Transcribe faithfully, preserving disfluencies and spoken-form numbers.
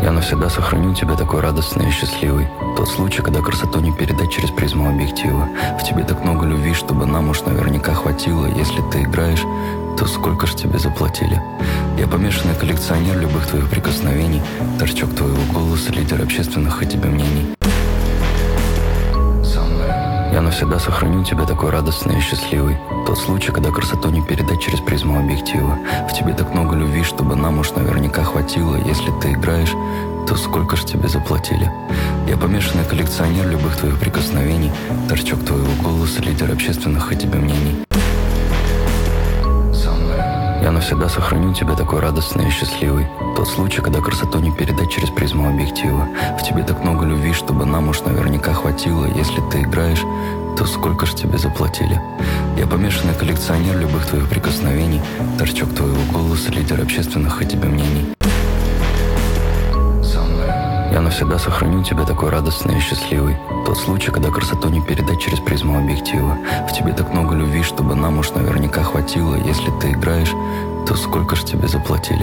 Я навсегда сохраню тебя такой радостный и счастливый. Тот случай, когда красоту не передать через призму объектива. В тебе так много любви, чтобы нам уж наверняка хватило. Если ты играешь, то сколько ж тебе заплатили? Я помешанный коллекционер любых твоих прикосновений, торчок твоего голоса, лидер общественных о тебе мнений. Я навсегда сохраню тебя такой радостный и счастливый. Тот случай, когда красоту не передать через призму объектива. В тебе так много любви, чтобы нам уж наверняка хватило. Если ты играешь, то сколько ж тебе заплатили? Я помешанный коллекционер любых твоих прикосновений, торчок твоего голоса, лидер общественных о тебе мнений. Я навсегда сохраню тебя такой радостный и счастливый. Тот случай, когда красоту не передать через призму объектива. В тебе так много любви, чтобы нам уж наверняка хватило. Если ты играешь, то сколько ж тебе заплатили? Я помешанный коллекционер любых твоих прикосновений, торчок твоего голоса, лидер общественных о тебе мнений. Я навсегда сохраню тебя такой радостный и счастливый. Тот случай, когда красоту не передать через призму объектива. В тебе так много любви, чтобы нам уж наверняка хватило. Если ты играешь, то сколько ж тебе заплатили?